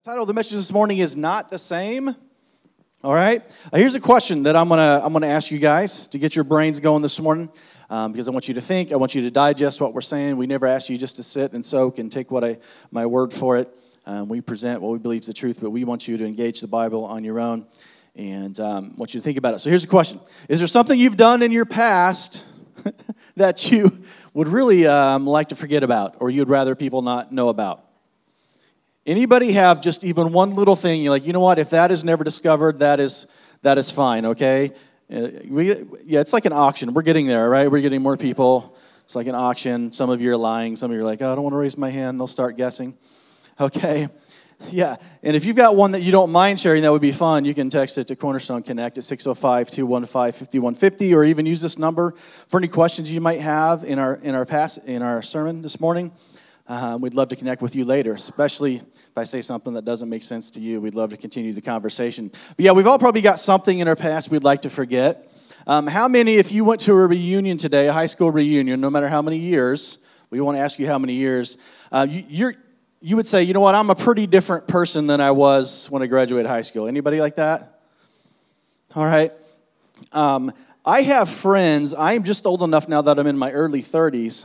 Title of the message this morning is Not the Same. All right. Here's a question that I'm gonna ask you guys to get your brains going this morning, because I want you to think. I want you to digest what we're saying. We never ask you just to sit and soak and take my word for it. We present what we believe is the truth, but we want you to engage the Bible on your own and want you to think about it. So here's the question: is there something you've done in your past that you would really like to forget about, or you'd rather people not know about? Anybody have just even one little thing, you're like, you know what, if that is never discovered, that is fine, okay? It's like an auction. We're getting there, right? We're getting more people. It's like an auction. Some of you are lying. Some of you are like, oh, I don't want to raise my hand. They'll start guessing. Okay? Yeah. And if you've got one that you don't mind sharing, that would be fun. You can text it to Cornerstone Connect at 605-215-5150, or even use this number for any questions you might have in our sermon this morning. We'd love to connect with you later, especially if I say something that doesn't make sense to you. We'd love to continue the conversation. But yeah, we've all probably got something in our past we'd like to forget. How many, if you went to a reunion today, a high school reunion, no matter how many years, we want to ask you how many years, you would say, you know what, I'm a pretty different person than I was when I graduated high school. Anybody like that? All right. I have friends. I'm just old enough now that I'm in my early 30s.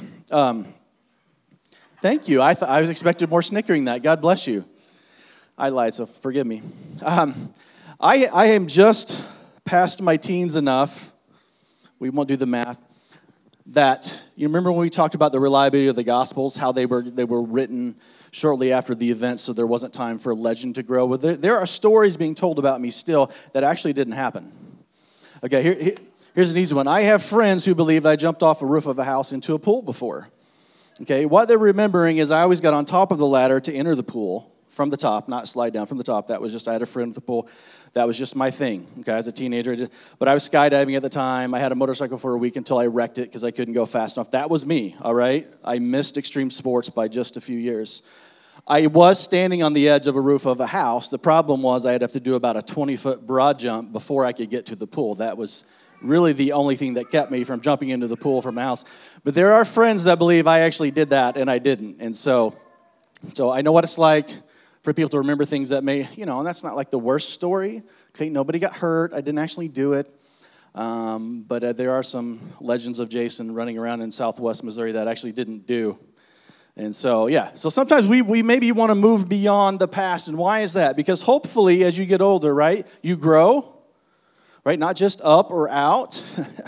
Thank you. I was expecting more snickering than that. God bless you. I lied, so forgive me. I am just past my teens enough, we won't do the math, that you remember when we talked about the reliability of the Gospels, how they were written shortly after the event, so there wasn't time for legend to grow. Well, there are stories being told about me still that actually didn't happen. Okay, here's an easy one. I have friends who believed I jumped off a roof of a house into a pool before. Okay, what they're remembering is I always got on top of the ladder to enter the pool from the top, not slide down from the top. That was just, I had a friend at the pool. That was just my thing, okay, as a teenager. But I was skydiving at the time. I had a motorcycle for a week until I wrecked it because I couldn't go fast enough. That was me, all right? I missed extreme sports by just a few years. I was standing on the edge of a roof of a house. The problem was I'd have to do about a 20-foot broad jump before I could get to the pool. That was really the only thing that kept me from jumping into the pool from a house. But there are friends that believe I actually did that, and I didn't. And so I know what it's like for people to remember things that may, and that's not like the worst story. Okay, nobody got hurt. I didn't actually do it. But there are some legends of Jason running around in southwest Missouri that actually didn't do. And so, yeah. So sometimes we maybe want to move beyond the past. And why is that? Because hopefully as you get older, right, you grow. Right, not just up or out,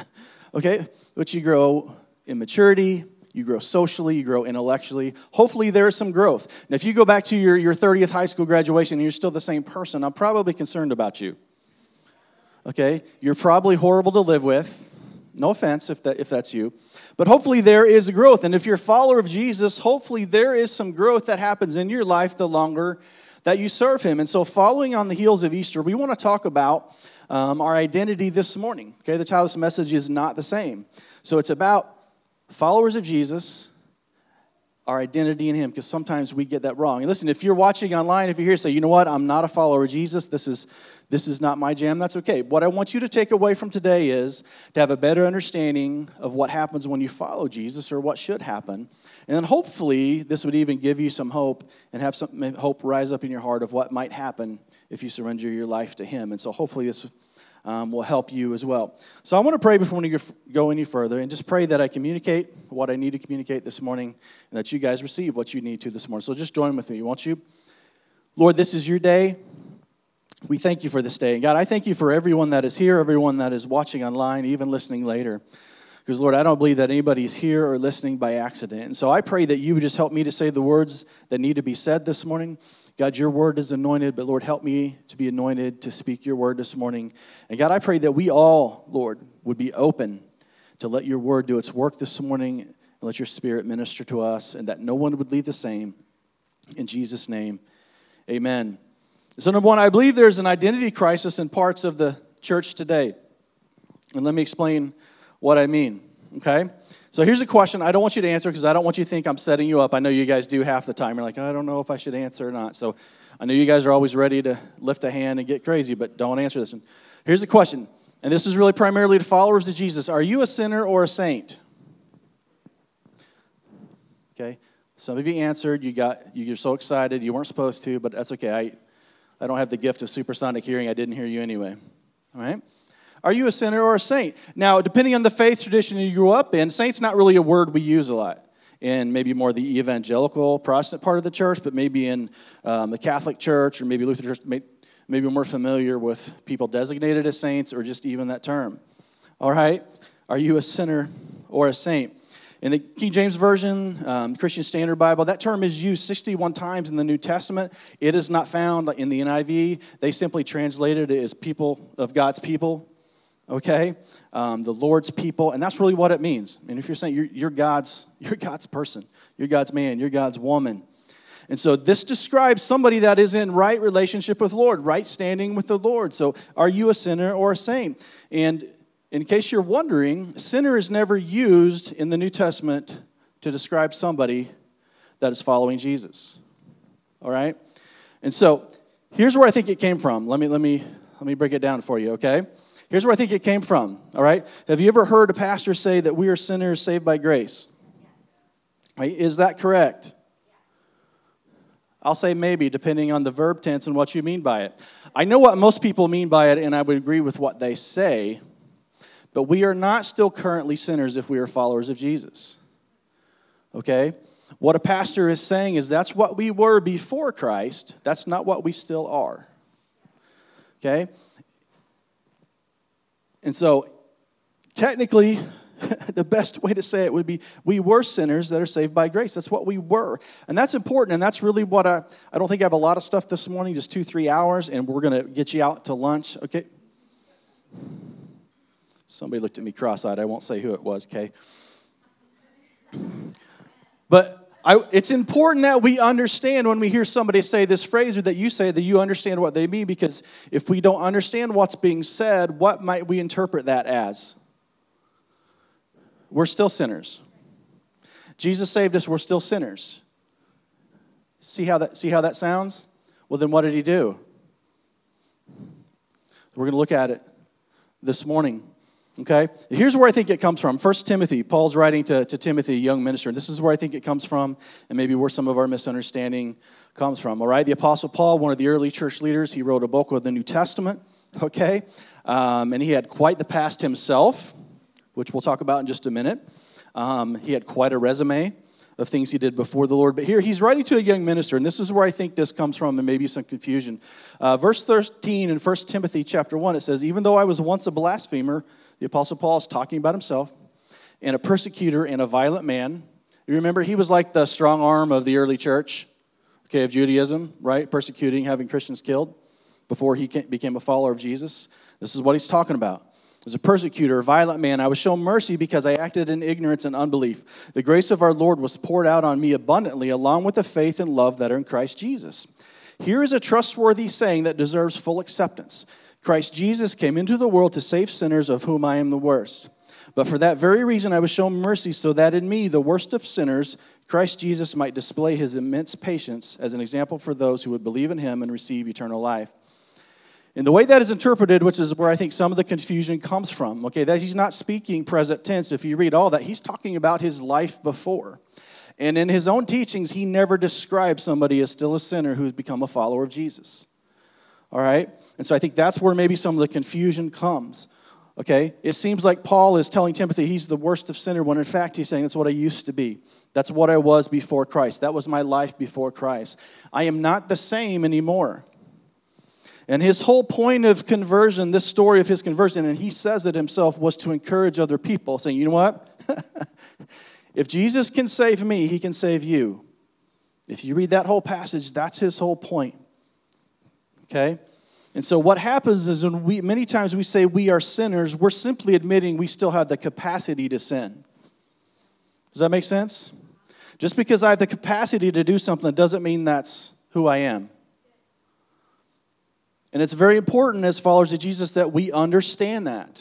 okay, but you grow in maturity, you grow socially, you grow intellectually. Hopefully there's some growth. And if you go back to your 30th high school graduation and you're still the same person, I'm probably concerned about you. Okay, you're probably horrible to live with. No offense if that's you. But hopefully there is a growth. And if you're a follower of Jesus, hopefully there is some growth that happens in your life the longer that you serve Him. And so following on the heels of Easter, we want to talk about our identity this morning. Okay, the title of this message is Not the Same. So it's about followers of Jesus, our identity in Him, because sometimes we get that wrong. And listen, if you're watching online, if you're here, say, you know what, I'm not a follower of Jesus. This is not my jam. That's okay. What I want you to take away from today is to have a better understanding of what happens when you follow Jesus, or what should happen. And then hopefully this would even give you some hope and have some hope rise up in your heart of what might happen if you surrender your life to Him. And so hopefully this will help you as well. So I want to pray before we go any further, and just pray that I communicate what I need to communicate this morning, and that you guys receive what you need to this morning. So just join with me, won't you? Lord, this is your day. We thank you for this day. And God, I thank you for everyone that is here, everyone that is watching online, even listening later. Because, Lord, I don't believe that anybody is here or listening by accident. And so I pray that you would just help me to say the words that need to be said this morning. God, your word is anointed, but Lord, help me to be anointed to speak your word this morning. And God, I pray that we all, Lord, would be open to let your word do its work this morning, and let your spirit minister to us, and that no one would leave the same. In Jesus' name, amen. So number one, I believe there's an identity crisis in parts of the church today. And let me explain what I mean, okay? So here's a question I don't want you to answer, because I don't want you to think I'm setting you up. I know you guys do half the time. You're like, I don't know if I should answer or not. So I know you guys are always ready to lift a hand and get crazy, but don't answer this one. Here's a question, and this is really primarily to followers of Jesus. Are you a sinner or a saint? Okay. Some of you answered. You're so excited. You weren't supposed to, but that's okay. I don't have the gift of supersonic hearing. I didn't hear you anyway. All right? Are you a sinner or a saint? Now, depending on the faith tradition you grew up in, saint's not really a word we use a lot. In maybe more the evangelical Protestant part of the church, but maybe in the Catholic Church or maybe Lutheran Church, maybe we're more familiar with people designated as saints or just even that term. All right? Are you a sinner or a saint? In the King James Version, Christian Standard Bible, that term is used 61 times in the New Testament. It is not found in the NIV. They simply translated it as people of God's people. Okay? The Lord's people, and that's really what it means. And if you're saying you're God's person, you're God's man, you're God's woman. And so this describes somebody that is in right relationship with the Lord, right standing with the Lord. So are you a sinner or a saint? And in case you're wondering, sinner is never used in the New Testament to describe somebody that is following Jesus. All right? And so here's where I think it came from. Let me break it down for you, okay? Here's where I think it came from, all right? Have you ever heard a pastor say that we are sinners saved by grace? Right? Is that correct? I'll say maybe, depending on the verb tense and what you mean by it. I know what most people mean by it, and I would agree with what they say, but we are not still currently sinners if we are followers of Jesus, okay? What a pastor is saying is that's what we were before Christ. That's not what we still are, okay? And so, technically, the best way to say it would be we were sinners that are saved by grace. That's what we were. And that's important, and that's really what I don't think I have a lot of stuff this morning, just 2-3 hours, and we're going to get you out to lunch, okay? Somebody looked at me cross-eyed. I won't say who it was, okay? But it's important that we understand when we hear somebody say this phrase or that you understand what they mean, because if we don't understand what's being said, what might we interpret that as? We're still sinners. Jesus saved us, we're still sinners. See how that sounds? Well, then what did he do? We're going to look at it this morning. Okay? Here's where I think it comes from. 1 Timothy. Paul's writing to Timothy, a young minister. And this is where I think it comes from, and maybe where some of our misunderstanding comes from. All right? The Apostle Paul, one of the early church leaders, he wrote a book of the New Testament. Okay? And he had quite the past himself, which we'll talk about in just a minute. He had quite a resume of things he did before the Lord. But here, he's writing to a young minister, and this is where I think this comes from, and maybe some confusion. Verse 13 in 1 Timothy chapter 1, it says, "Even though I was once a blasphemer," the Apostle Paul is talking about himself, "and a persecutor and a violent man." You remember, he was like the strong arm of the early church, okay, of Judaism, right? Persecuting, having Christians killed before he became a follower of Jesus. This is what he's talking about. As a persecutor, a violent man, I was shown mercy because I acted in ignorance and unbelief. The grace of our Lord was poured out on me abundantly, along with the faith and love that are in Christ Jesus. Here is a trustworthy saying that deserves full acceptance. Christ Jesus came into the world to save sinners, of whom I am the worst. But for that very reason I was shown mercy, so that in me, the worst of sinners, Christ Jesus might display his immense patience as an example for those who would believe in him and receive eternal life. And the way that is interpreted, which is where I think some of the confusion comes from, okay, that he's not speaking present tense. If you read all that, he's talking about his life before. And in his own teachings, he never describes somebody as still a sinner who's become a follower of Jesus. All right? And so I think that's where maybe some of the confusion comes. Okay? It seems like Paul is telling Timothy he's the worst of sinner, when in fact he's saying that's what I used to be. That's what I was before Christ. That was my life before Christ. I am not the same anymore. And his whole point of conversion, this story of his conversion, and he says it himself, was to encourage other people, saying, you know what? If Jesus can save me, he can save you. If you read that whole passage, that's his whole point. Okay? And so what happens is many times we say we are sinners, we're simply admitting we still have the capacity to sin. Does that make sense? Just because I have the capacity to do something doesn't mean that's who I am. And it's very important as followers of Jesus that we understand that.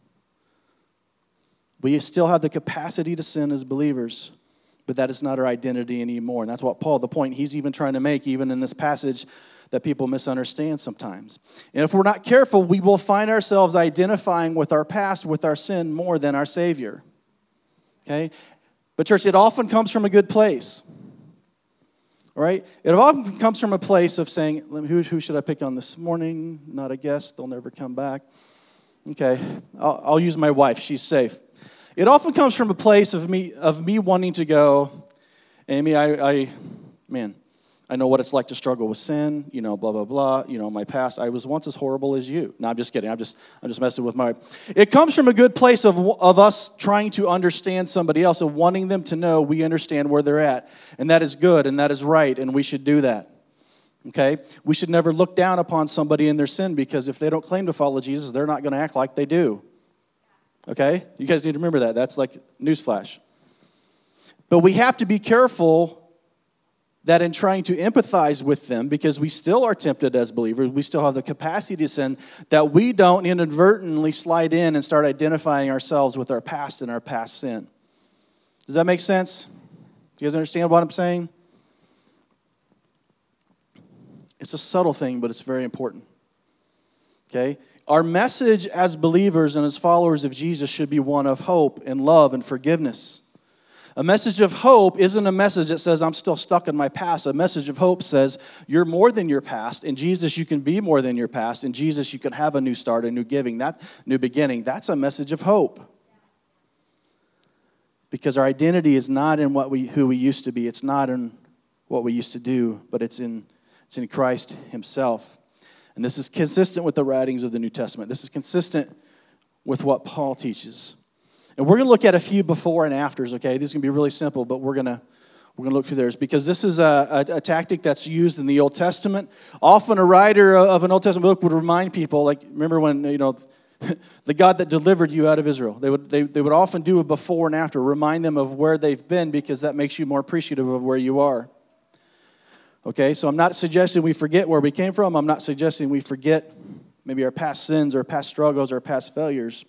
We still have the capacity to sin as believers, but that is not our identity anymore. And that's what the point he's even trying to make, even in this passage, that people misunderstand sometimes. And if we're not careful, we will find ourselves identifying with our past, with our sin, more than our Savior. Okay? But church, it often comes from a good place. All right? It often comes from a place of saying, who should I pick on this morning? Not a guest. They'll never come back. Okay, I'll use my wife. She's safe. It often comes from a place of me wanting to go, Amy, I know what it's like to struggle with sin, blah, blah, blah, my past. I was once as horrible as you. No, I'm just kidding. I'm just messing with my... It comes from a good place of us trying to understand somebody else, of wanting them to know we understand where they're at. And that is good, and that is right, and we should do that. Okay? We should never look down upon somebody in their sin, because if they don't claim to follow Jesus, they're not going to act like they do. Okay? You guys need to remember that. That's like newsflash. But we have to be careful that in trying to empathize with them, because we still are tempted as believers, we still have the capacity to sin, that we don't inadvertently slide in and start identifying ourselves with our past and our past sin. Does that make sense? Do you guys understand what I'm saying? It's a subtle thing, but it's very important. Okay? Our message as believers and as followers of Jesus should be one of hope and love and forgiveness. A message of hope isn't a message that says, I'm still stuck in my past. A message of hope says, you're more than your past. In Jesus, you can be more than your past. In Jesus, you can have a new start, a new giving, that new beginning. That's a message of hope. Because our identity is not in who we used to be. It's not in what we used to do, but it's in Christ Himself. And this is consistent with the writings of the New Testament. This is consistent with what Paul teaches. And we're going to look at a few before and afters, okay? These are going to be really simple, but we're going to look through theirs, because this is a tactic that's used in the Old Testament. Often a writer of an Old Testament book would remind people, like, remember when, the God that delivered you out of Israel. They would often do a before and after, remind them of where they've been, because that makes you more appreciative of where you are. Okay, so I'm not suggesting we forget where we came from. I'm not suggesting we forget maybe our past sins or past struggles or past failures.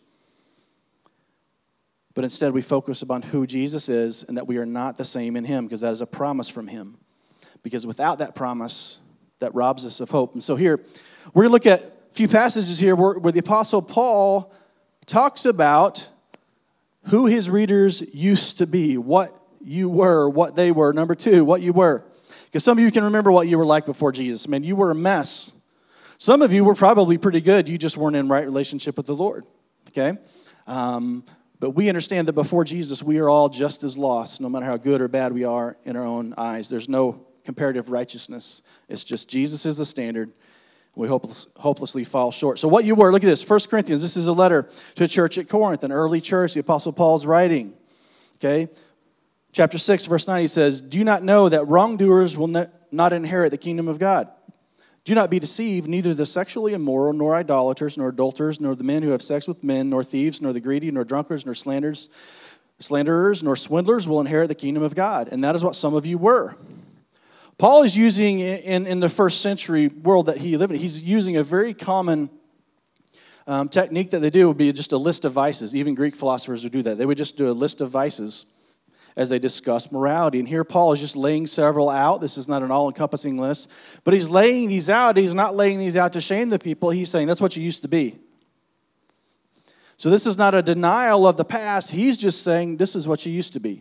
But instead we focus upon who Jesus is and that we are not the same in Him, because that is a promise from Him. Because without that promise, that robs us of hope. And so here, we're going to look at a few passages here where the Apostle Paul talks about who his readers used to be, what you were, what they were. Number two, what you were. Because some of you can remember what you were like before Jesus. Man, you were a mess. Some of you were probably pretty good. You just weren't in right relationship with the Lord. Okay? But we understand that before Jesus, we are all just as lost, no matter how good or bad we are in our own eyes. There's no comparative righteousness. It's just Jesus is the standard. We hopelessly fall short. So what you were, look at this. 1 Corinthians, this is a letter to a church at Corinth, an early church, the Apostle Paul's writing. Okay? Chapter 6, verse 9, he says, do you not know that wrongdoers will not inherit the kingdom of God? Do not be deceived, neither the sexually immoral, nor idolaters, nor adulterers, nor the men who have sex with men, nor thieves, nor the greedy, nor drunkards, nor slanderers, nor swindlers will inherit the kingdom of God. And that is what some of you were. Paul is using, in the first century world that he lived in, he's using a very common technique that they do would be just a list of vices. Even Greek philosophers would do that. They would just do a list of vices as they discuss morality. And here Paul is just laying several out. This is not an all-encompassing list. But he's laying these out. He's not laying these out to shame the people. He's saying that's what you used to be. So this is not a denial of the past. He's just saying this is what you used to be.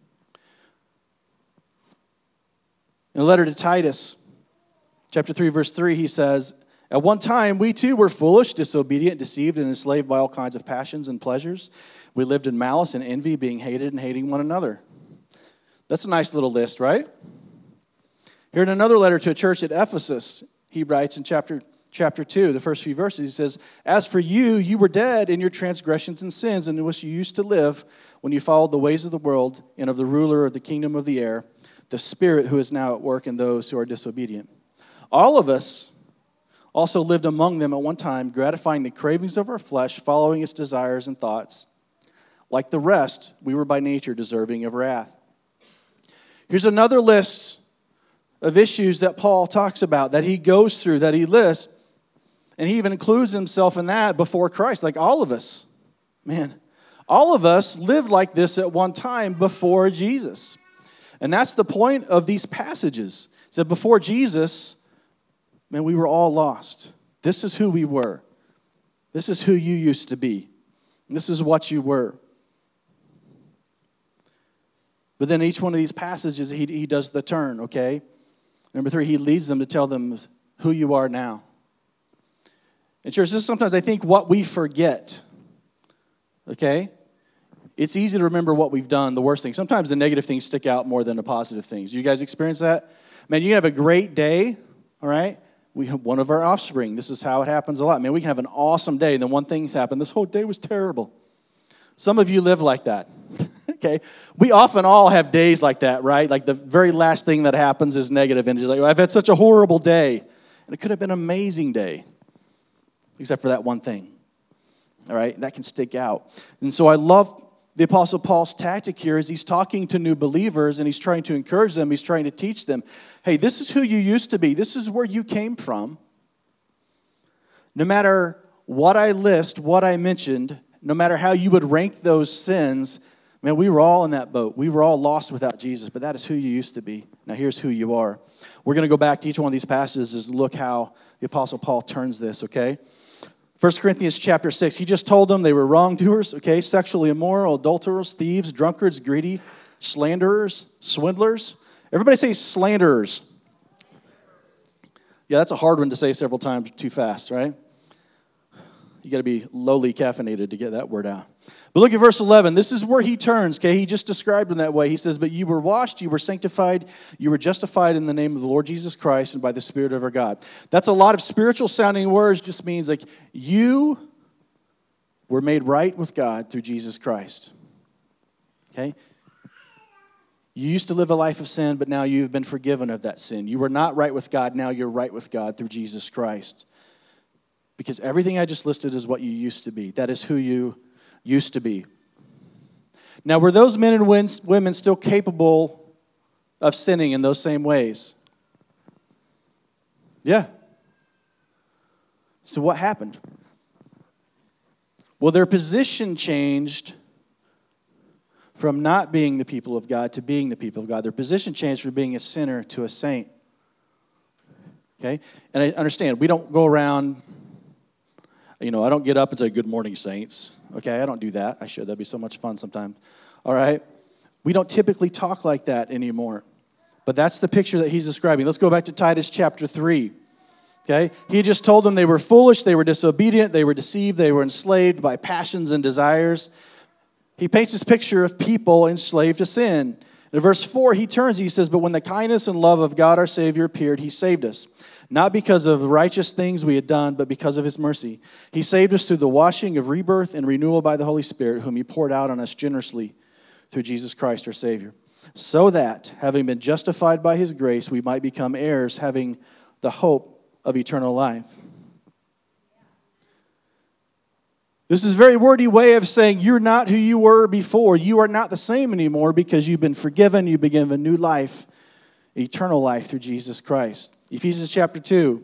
In a letter to Titus, chapter 3, verse 3, he says, at one time we too were foolish, disobedient, deceived, and enslaved by all kinds of passions and pleasures. We lived in malice and envy, being hated and hating one another. That's a nice little list, right? Here in another letter to a church at Ephesus, he writes in chapter 2, the first few verses, he says, as for you, you were dead in your transgressions and sins, in which you used to live when you followed the ways of the world and of the ruler of the kingdom of the air, the spirit who is now at work in those who are disobedient. All of us also lived among them at one time, gratifying the cravings of our flesh, following its desires and thoughts. Like the rest, we were by nature deserving of wrath. Here's another list of issues that Paul talks about, that he goes through, that he lists, and he even includes himself in that before Christ, like all of us. Man, all of us lived like this at one time before Jesus. And that's the point of these passages. It said before Jesus, man, we were all lost. This is who we were. This is who you used to be. And this is what you were. But then each one of these passages, he does the turn, okay? Number 3, he leads them to tell them who you are now. And church, this is sometimes I think what we forget. Okay? It's easy to remember what we've done, the worst things. Sometimes the negative things stick out more than the positive things. You guys experience that? Man, you can have a great day, all right? We have one of our offspring. This is how it happens a lot. Man, we can have an awesome day, and then one thing's happened. This whole day was terrible. Some of you live like that. Okay? We often all have days like that, right? Like the very last thing that happens is negative, and it's like, I've had such a horrible day. And it could have been an amazing day, except for that one thing. All right? That can stick out. And so I love the Apostle Paul's tactic here is he's talking to new believers and he's trying to encourage them. He's trying to teach them, hey, this is who you used to be. This is where you came from. No matter what I list, what I mentioned, no matter how you would rank those sins, man, we were all in that boat. We were all lost without Jesus, but that is who you used to be. Now here's who you are. We're going to go back to each one of these passages and look how the Apostle Paul turns this, okay? 1 Corinthians chapter 6, he just told them they were wrongdoers, okay, sexually immoral, adulterers, thieves, drunkards, greedy, slanderers, swindlers. Everybody say slanderers. Yeah, that's a hard one to say several times too fast, right? You got to be lowly caffeinated to get that word out. But look at verse 11. This is where he turns, okay? He just described them that way. He says, but you were washed, you were sanctified, you were justified in the name of the Lord Jesus Christ and by the Spirit of our God. That's a lot of spiritual sounding words. Just means like you were made right with God through Jesus Christ. Okay? You used to live a life of sin, but now you've been forgiven of that sin. You were not right with God, now you're right with God through Jesus Christ. Because everything I just listed is what you used to be. That is who you used to be. Now, were those men and women still capable of sinning in those same ways? Yeah. So what happened? Well, their position changed from not being the people of God to being the people of God. Their position changed from being a sinner to a saint. Okay? And I understand, we don't go around, I don't get up and say, good morning, saints. Okay, I don't do that. I should. That'd be so much fun sometimes. All right? We don't typically talk like that anymore. But that's the picture that he's describing. Let's go back to Titus chapter 3. Okay? He just told them they were foolish, they were disobedient, they were deceived, they were enslaved by passions and desires. He paints this picture of people enslaved to sin. In verse 4, he turns, he says, but when the kindness and love of God our Savior appeared, he saved us. Not because of righteous things we had done, but because of his mercy. He saved us through the washing of rebirth and renewal by the Holy Spirit, whom he poured out on us generously through Jesus Christ our Savior. So that, having been justified by his grace, we might become heirs, having the hope of eternal life. This is a very wordy way of saying you're not who you were before. You are not the same anymore because you've been forgiven. You've been given a new life, eternal life through Jesus Christ. Ephesians chapter 2.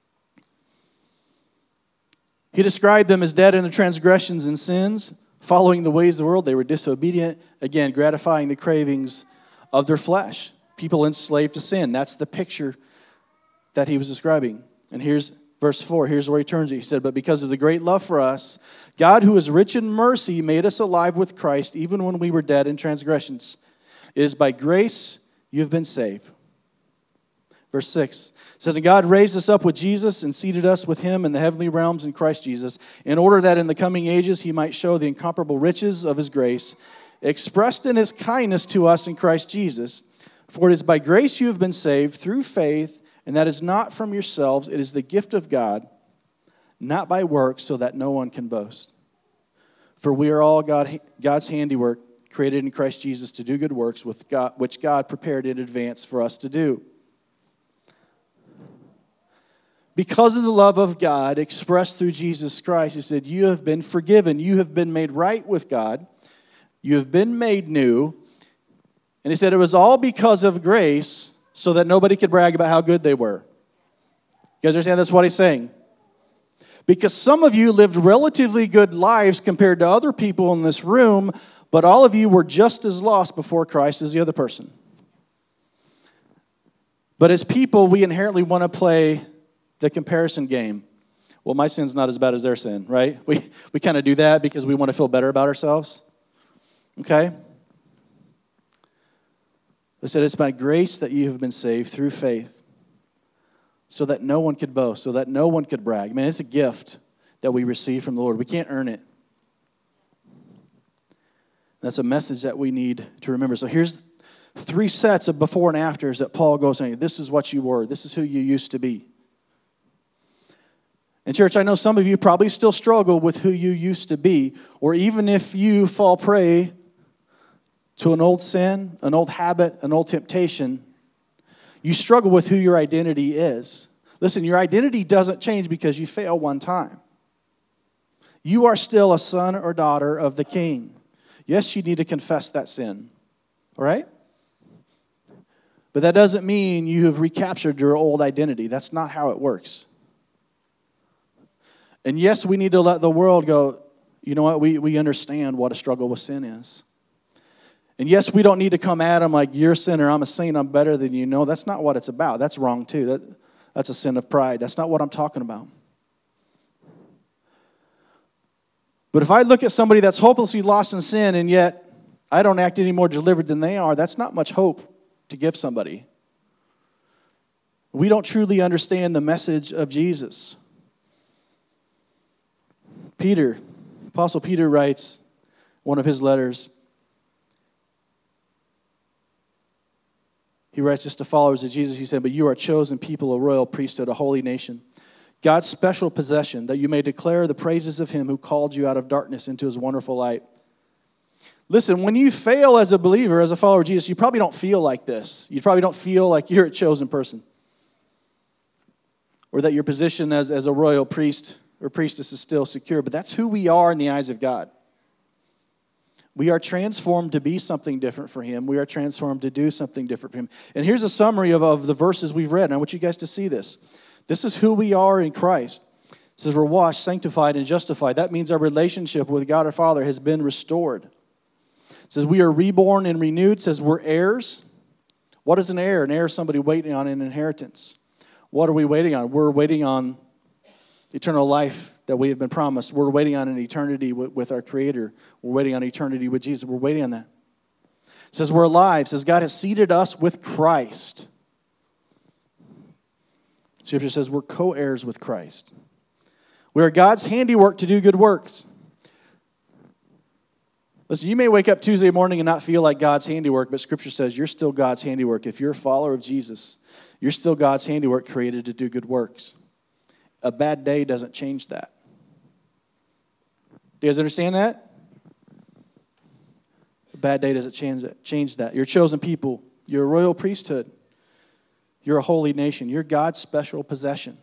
He described them as dead in their transgressions and sins, following the ways of the world. They were disobedient, again, gratifying the cravings of their flesh. People enslaved to sin. That's the picture that he was describing. And here's verse 4. Here's where he turns it. He said, but because of the great love for us, God, who is rich in mercy, made us alive with Christ, even when we were dead in transgressions. It is by grace you have been saved. Verse 6 said, and God raised us up with Jesus and seated us with him in the heavenly realms in Christ Jesus, in order that in the coming ages he might show the incomparable riches of his grace, expressed in his kindness to us in Christ Jesus. For it is by grace you have been saved through faith, and that is not from yourselves, it is the gift of God, not by works, so that no one can boast. For we are all God's handiwork, created in Christ Jesus to do good works, which God prepared in advance for us to do. Because of the love of God expressed through Jesus Christ, he said, you have been forgiven. You have been made right with God. You have been made new. And he said it was all because of grace, so that nobody could brag about how good they were. You guys understand that's what he's saying? Because some of you lived relatively good lives compared to other people in this room, but all of you were just as lost before Christ as the other person. But as people, we inherently want to play the comparison game. Well, my sin's not as bad as their sin, right? We kind of do that because we want to feel better about ourselves. Okay? I said it's by grace that you have been saved through faith. so that no one could boast, so that no one could brag. Man, it's a gift that we receive from the Lord. We can't earn it. That's a message that we need to remember. So here's 3 sets of before and afters that Paul goes saying, this is what you were. This is who you used to be. And church, I know some of you probably still struggle with who you used to be, or even if you fall prey to an old sin, an old habit, an old temptation, you struggle with who your identity is. Listen, your identity doesn't change because you fail one time. You are still a son or daughter of the King. Yes, you need to confess that sin, all right? But that doesn't mean you have recaptured your old identity. That's not how it works. And yes, we need to let the world go, you know what, we understand what a struggle with sin is. And yes, we don't need to come at them like, you're a sinner, I'm a saint, I'm better than you. No, that's not what it's about. That's wrong too. That's a sin of pride. That's not what I'm talking about. But if I look at somebody that's hopelessly lost in sin and yet I don't act any more delivered than they are, that's not much hope to give somebody. We don't truly understand the message of Jesus. Apostle Peter writes one of his letters. He writes this to followers of Jesus. He said, but you are a chosen people, a royal priesthood, a holy nation, God's special possession, that you may declare the praises of Him who called you out of darkness into His wonderful light. Listen, when you fail as a believer, as a follower of Jesus, you probably don't feel like this. You probably don't feel like you're a chosen person, or that your position as a royal priest or priestess is still secure. But that's who we are in the eyes of God. We are transformed to be something different for Him. We are transformed to do something different for Him. And here's a summary of the verses we've read. And I want you guys to see this. This is who we are in Christ. It says we're washed, sanctified, and justified. That means our relationship with God our Father has been restored. It says we are reborn and renewed. It says we're heirs. What is an heir? An heir is somebody waiting on an inheritance. What are we waiting on? We're waiting on eternal life that we have been promised. We're waiting on an eternity with our Creator. We're waiting on eternity with Jesus. We're waiting on that. It says we're alive. It says God has seated us with Christ. Scripture says we're co-heirs with Christ. We are God's handiwork to do good works. Listen, you may wake up Tuesday morning and not feel like God's handiwork, but Scripture says you're still God's handiwork. If you're a follower of Jesus, you're still God's handiwork created to do good works. A bad day doesn't change that. Do you guys understand that? A bad day doesn't change that. You're a chosen people. You're a royal priesthood. You're a holy nation. You're God's special possession.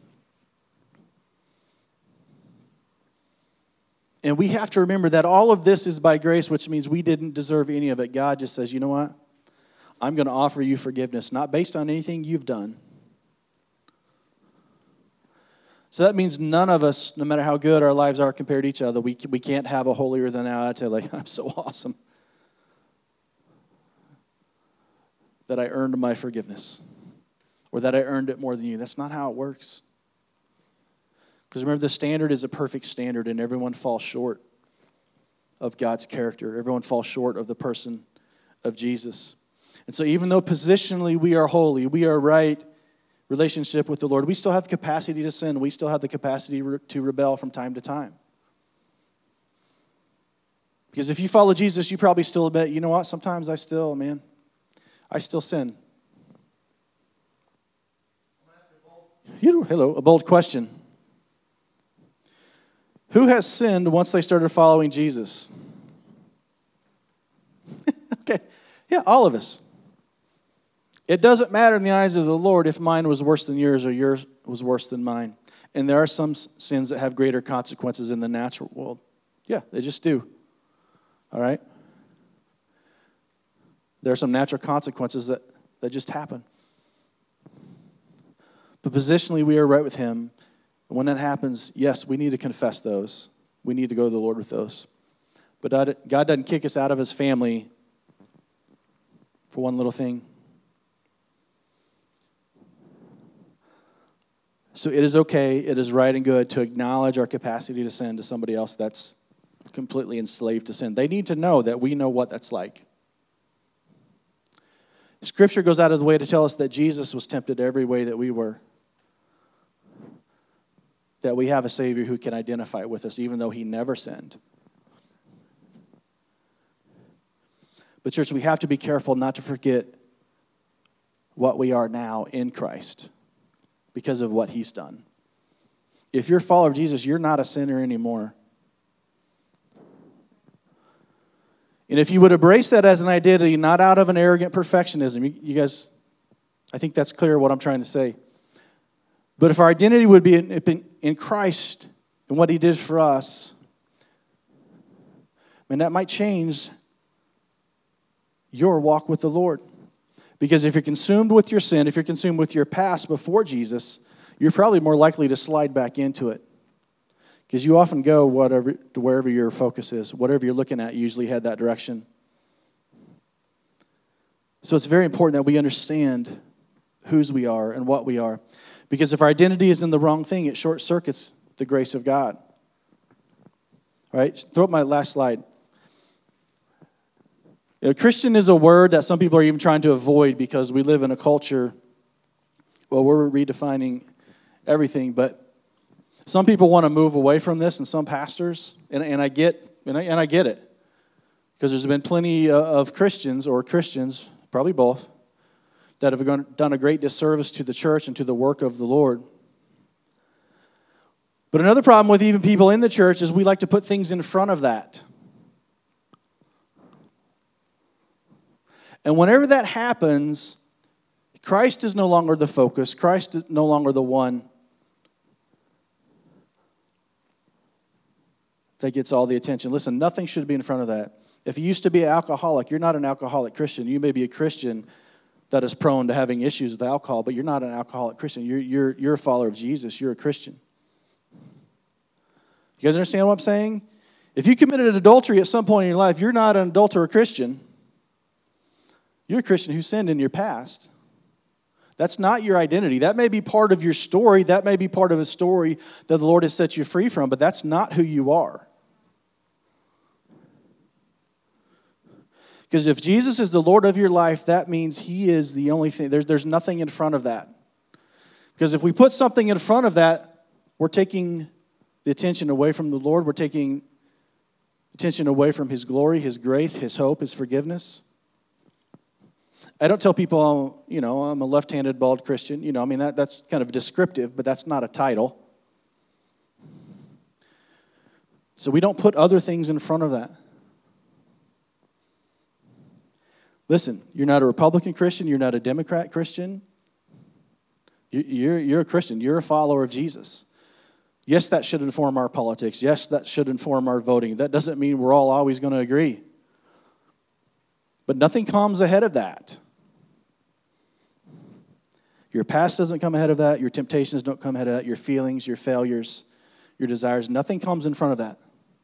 And we have to remember that all of this is by grace, which means we didn't deserve any of it. God just says, you know what? I'm going to offer you forgiveness, not based on anything you've done. So that means none of us, no matter how good our lives are compared to each other, we can't have a holier than thou attitude like, I'm so awesome that I earned my forgiveness, or that I earned it more than you. That's not how it works. Because remember, the standard is a perfect standard, and everyone falls short of God's character. Everyone falls short of the person of Jesus. And so even though positionally we are holy, we are right relationship with the Lord, we still have the capacity to sin. We still have the capacity to rebel from time to time. Because if you follow Jesus, you probably still admit, you know what, sometimes I still sin. Hello, a bold question. Who has sinned once they started following Jesus? Okay, yeah, all of us. It doesn't matter in the eyes of the Lord if mine was worse than yours or yours was worse than mine. And there are some sins that have greater consequences in the natural world. Yeah, they just do. All right? There are some natural consequences that just happen. But positionally, we are right with Him. And when that happens, yes, we need to confess those. We need to go to the Lord with those. But God doesn't kick us out of His family for one little thing. So it is okay, it is right and good to acknowledge our capacity to sin to somebody else that's completely enslaved to sin. They need to know that we know what that's like. Scripture goes out of the way to tell us that Jesus was tempted every way that we were, that we have a Savior who can identify with us, even though He never sinned. But church, we have to be careful not to forget what we are now in Christ because of what He's done. If you're a follower of Jesus, you're not a sinner anymore. And if you would embrace that as an identity, not out of an arrogant perfectionism, you guys, I think that's clear what I'm trying to say. But if our identity would be in Christ and what He did for us, man, that might change your walk with the Lord. Because if you're consumed with your sin, if you're consumed with your past before Jesus, you're probably more likely to slide back into it. Because you often go wherever your focus is. Whatever you're looking at, you usually head that direction. So it's very important that we understand whose we are and what we are. Because if our identity is in the wrong thing, it short circuits the grace of God. All right, throw up my last slide. Christian is a word that some people are even trying to avoid because we live in a culture, well, we're redefining everything, but some people want to move away from this, and some pastors, and I get it, because there's been plenty of Christians, probably both, that have done a great disservice to the church and to the work of the Lord. But another problem with even people in the church is we like to put things in front of that. And whenever that happens, Christ is no longer the focus. Christ is no longer the one that gets all the attention. Listen, nothing should be in front of that. If you used to be an alcoholic, you're not an alcoholic Christian. You may be a Christian that is prone to having issues with alcohol, but you're not an alcoholic Christian. You're a follower of Jesus. You're a Christian. You guys understand what I'm saying? If you committed adultery at some point in your life, you're not an adulterer Christian. You're a Christian who sinned in your past. That's not your identity. That may be part of your story. That may be part of a story that the Lord has set you free from, but that's not who you are. Because if Jesus is the Lord of your life, that means He is the only thing. There's nothing in front of that. Because if we put something in front of that, we're taking the attention away from the Lord. We're taking attention away from His glory, His grace, His hope, His forgiveness. I don't tell people, I'm a left-handed bald Christian. That's kind of descriptive, but that's not a title. So we don't put other things in front of that. Listen, you're not a Republican Christian. You're not a Democrat Christian. You're a Christian. You're a follower of Jesus. Yes, that should inform our politics. Yes, that should inform our voting. That doesn't mean we're all always going to agree. But nothing comes ahead of that. Your past doesn't come ahead of that. Your temptations don't come ahead of that. Your feelings, your failures, your desires, nothing comes in front of that.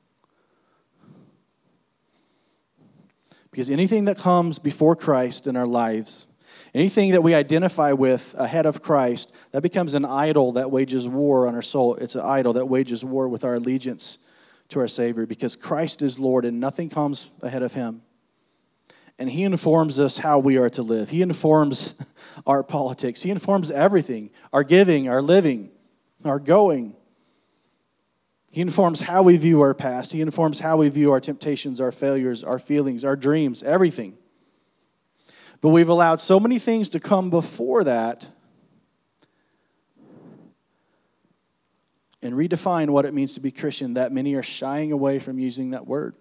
Because anything that comes before Christ in our lives, anything that we identify with ahead of Christ, that becomes an idol that wages war on our soul. It's an idol that wages war with our allegiance to our Savior, because Christ is Lord and nothing comes ahead of Him. And He informs us how we are to live. He informs our politics. He informs everything, our giving, our living, our going. He informs how we view our past. He informs how we view our temptations, our failures, our feelings, our dreams, everything. But we've allowed so many things to come before that and redefine what it means to be Christian that many are shying away from using that word.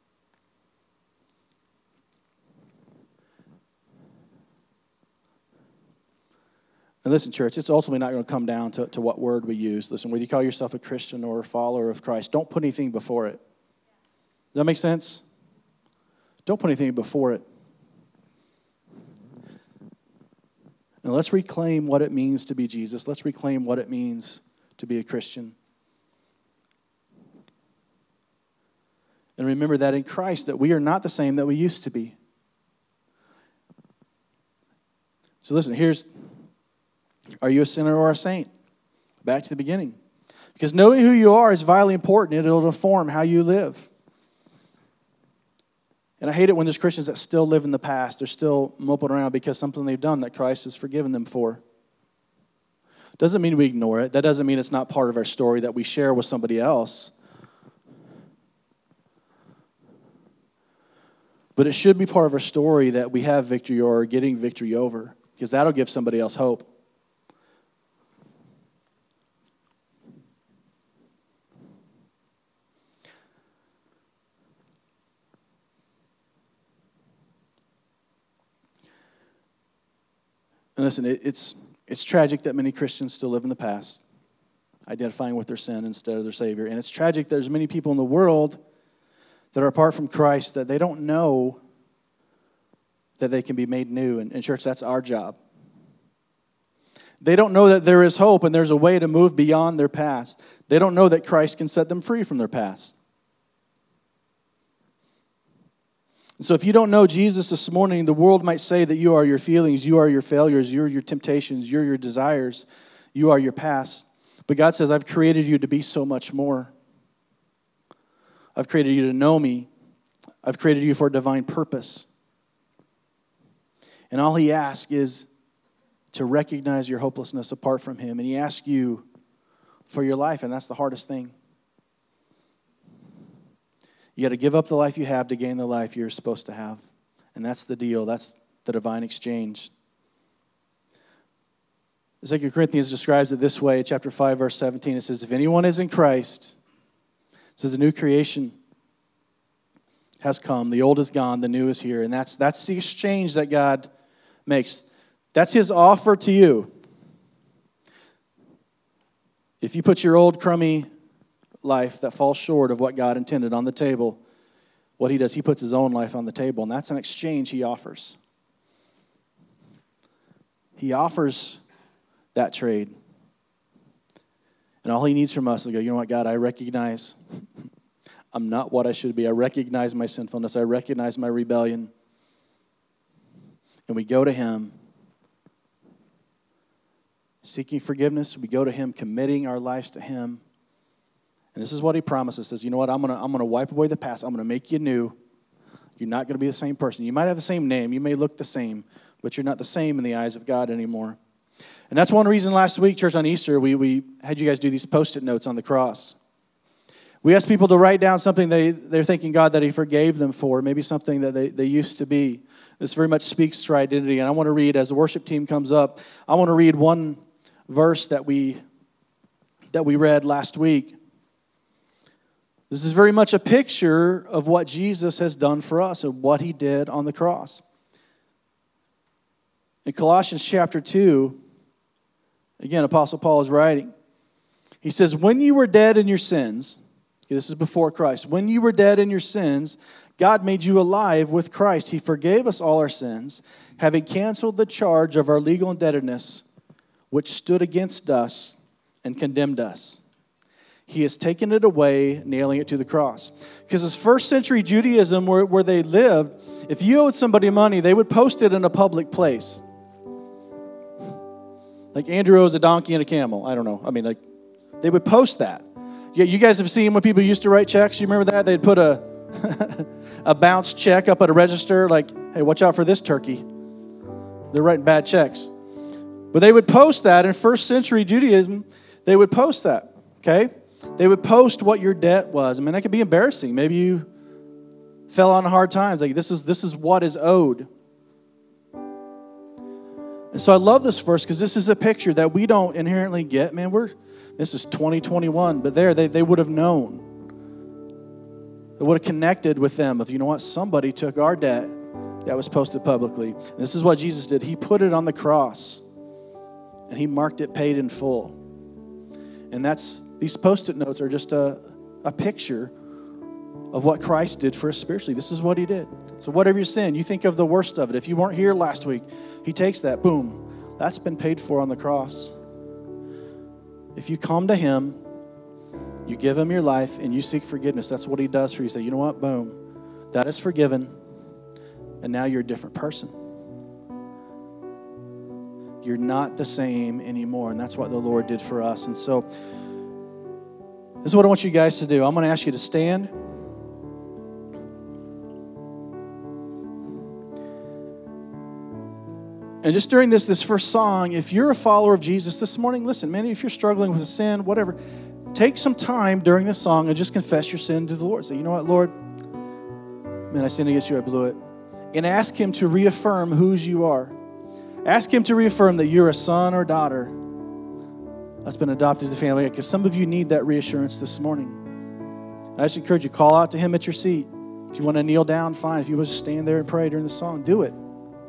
And listen, church, it's ultimately not going to come down to what word we use. Listen, whether you call yourself a Christian or a follower of Christ, don't put anything before it. Does that make sense? Don't put anything before it. And let's reclaim what it means to be Jesus. Let's reclaim what it means to be a Christian. And remember that in Christ, that we are not the same that we used to be. So listen, are you a sinner or a saint? Back to the beginning. Because knowing who you are is vitally important. It'll inform how you live. And I hate it when there's Christians that still live in the past. They're still moping around because something they've done that Christ has forgiven them for. Doesn't mean we ignore it. That doesn't mean it's not part of our story that we share with somebody else. But it should be part of our story that we have victory or are getting victory over, because that'll give somebody else hope. And listen, it's tragic that many Christians still live in the past, identifying with their sin instead of their Savior. And it's tragic that there's many people in the world that are apart from Christ that they don't know that they can be made new. And church, that's our job. They don't know that there is hope and there's a way to move beyond their past. They don't know that Christ can set them free from their past. And so if you don't know Jesus this morning, the world might say that you are your feelings, you are your failures, you're your temptations, you're your desires, you are your past. But God says, I've created you to be so much more. I've created you to know me. I've created you for a divine purpose. And all He asks is to recognize your hopelessness apart from Him. And He asks you for your life, and that's the hardest thing. You got to give up the life you have to gain the life you're supposed to have. And that's the deal. That's the divine exchange. 2 Corinthians describes it this way, chapter 5, verse 17. It says, if anyone is in Christ, it says a new creation has come. The old is gone, the new is here. And that's the exchange that God makes. That's His offer to you. If you put your old crummy life that falls short of what God intended on the table, what He does, He puts His own life on the table, and that's an exchange He offers. He offers that trade. And all He needs from us is to go, you know what, God, I recognize I'm not what I should be. I recognize my sinfulness. I recognize my rebellion. And we go to Him seeking forgiveness. We go to Him committing our lives to Him. And this is what He promises. Says, you know what, I'm gonna wipe away the past. I'm going to make you new. You're not going to be the same person. You might have the same name. You may look the same, but you're not the same in the eyes of God anymore. And that's one reason last week, church, on Easter, we had you guys do these Post-it notes on the cross. We asked people to write down something they're thanking God that He forgave them for, maybe something that they used to be. This very much speaks to our identity. And I want to read, as the worship team comes up, I want to read one verse that we read last week. This is very much a picture of what Jesus has done for us and what He did on the cross. In Colossians chapter 2, again, Apostle Paul is writing. He says, when you were dead in your sins, this is before Christ, when you were dead in your sins, God made you alive with Christ. He forgave us all our sins, having canceled the charge of our legal indebtedness, which stood against us and condemned us. He has taken it away, nailing it to the cross. Because as first century Judaism, where they lived, if you owed somebody money, they would post it in a public place. Like Andrew owes a donkey and a camel. I don't know. I mean, like, they would post that. Yeah, you guys have seen when people used to write checks. You remember that? They'd put a a bounced check up at a register, like, hey, watch out for this turkey. They're writing bad checks. But they would post that in first century Judaism. They would post that, okay? They would post what your debt was. I mean, that could be embarrassing. Maybe you fell on hard times. Like, this is what is owed. And so I love this verse because this is a picture that we don't inherently get. Man, this is 2021, but they would have known. It would have connected with them of, you know what, somebody took our debt that was posted publicly. And this is what Jesus did. He put it on the cross, and He marked it paid in full. And these Post-it notes are just a picture of what Christ did for us spiritually. This is what He did. So whatever your sin, you think of the worst of it. If you weren't here last week, He takes that, boom, that's been paid for on the cross. If you come to Him, you give Him your life, and you seek forgiveness, that's what He does for you. You say, you know what, boom, that is forgiven, and now you're a different person. You're not the same anymore, and that's what the Lord did for us. And so, this is what I want you guys to do. I'm going to ask you to stand. And just during this first song, if you're a follower of Jesus this morning, listen, man, if you're struggling with a sin, whatever, take some time during this song and just confess your sin to the Lord. Say, you know what, Lord? Man, I sinned against you, I blew it. And ask Him to reaffirm whose you are. Ask Him to reaffirm that you're a son or daughter that's been adopted to the family. Because some of you need that reassurance this morning. I just encourage you, call out to Him at your seat. If you want to kneel down, fine. If you want to stand there and pray during the song, do it.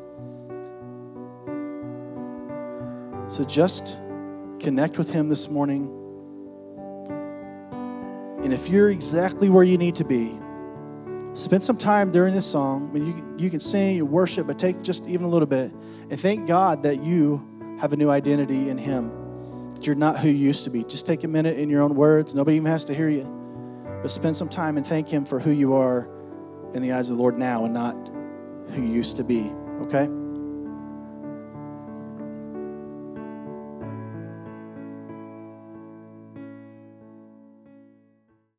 So just connect with Him this morning. And if you're exactly where you need to be, spend some time during this song. I mean, you can sing, you worship, but take just even a little bit. And thank God that you have a new identity in Him. That you're not who you used to be. Just take a minute in your own words. Nobody even has to hear you. But spend some time and thank Him for who you are in the eyes of the Lord now and not who you used to be. Okay?